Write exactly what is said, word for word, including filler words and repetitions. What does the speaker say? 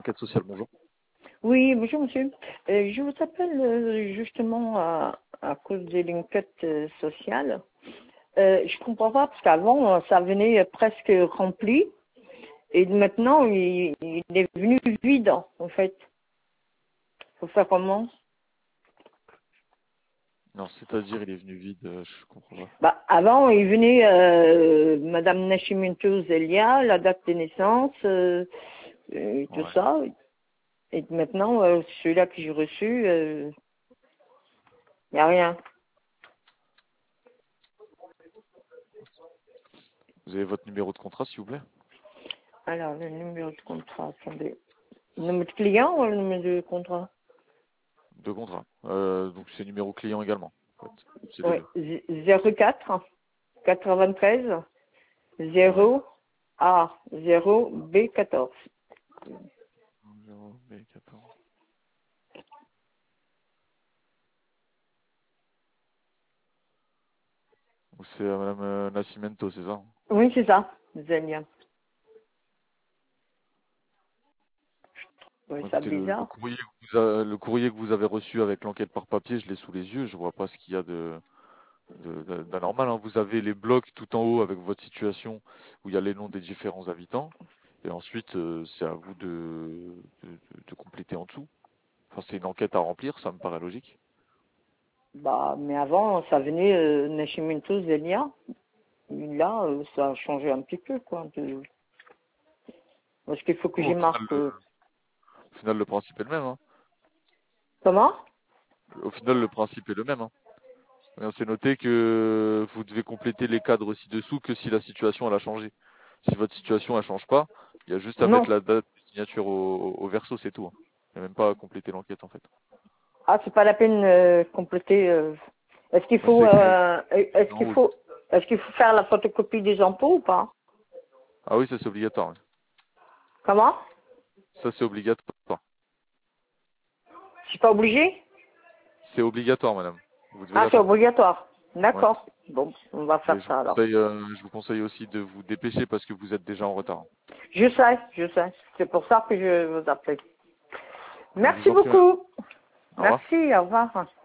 l'enquête sociale, bonjour. Oui, bonjour monsieur. Euh, je vous appelle euh, justement à, à cause de l'enquête euh, sociale. Euh, je comprends pas parce qu'avant euh, ça venait euh, presque rempli et maintenant il, il est venu vide en fait. Faut faire comment? Non, c'est-à-dire, il est venu vide, euh, je comprends pas. Bah avant il venait euh, Madame Nascimento Zelia, la date de naissance, euh, euh, tout Ouais. ça. Et maintenant euh, celui-là que j'ai reçu, il n'y a rien. Vous avez votre numéro de contrat, s'il vous plaît? Alors le numéro de contrat, attendez. Le numéro de client ou le numéro de contrat? De contrat. Euh, donc c'est numéro client également. En fait. C'est les Oui, deux. zéro quatre quatre-vingt-treize Ouais. zéro A zéro B quatorze. zéro B quatorze. Donc c'est euh, Madame euh, Nascimento, c'est ça? Oui, c'est ça, Zélia. Oui, Bon, ça écoutez, le, le bizarre. courrier que vous a- le courrier que vous avez reçu avec l'enquête par papier, je l'ai sous les yeux. Je vois pas ce qu'il y a de de- de- d'anormal, hein. Vous avez les blocs tout en haut avec votre situation où il y a les noms des différents habitants. Et ensuite, euh, c'est à vous de, de, de- de compléter en dessous. Enfin, c'est une enquête à remplir, ça me paraît logique. Bah, mais avant, ça venait euh, Nascimento Zélia. Là, euh, ça a changé un petit peu, quoi. De... Parce qu'il faut que Bon, j'y au final, marque. le, euh, au final, le principe est le même, hein. Comment? Au final, le principe est le même, hein. Bien, c'est noté que vous devez compléter les cadres ci-dessous que si la situation elle a changé. Si votre situation elle change pas, il y a juste à Non. mettre la date de signature au, au verso, c'est tout, hein. Il n'y a même pas à compléter l'enquête en fait. Ah, c'est pas la peine de compléter. euh, Est-ce qu'il Mais faut, c'est écrit euh, est-ce en qu'il haut. faut, est-ce qu'il faut faire la photocopie des impôts ou pas? Ah oui, ça c'est obligatoire, oui. Comment? Ça c'est obligatoire. Je suis pas obligé? C'est obligatoire, madame. Vous devez Ah, la c'est faire. obligatoire. Ouais. D'accord. Bon, on va Et faire je vous ça alors. conseille, euh, je vous conseille aussi de vous dépêcher parce que vous êtes déjà en retard. Je sais, je sais. C'est pour ça que je vous appelle. Je vous Merci en prie, madame. beaucoup. Au revoir. Merci, au revoir.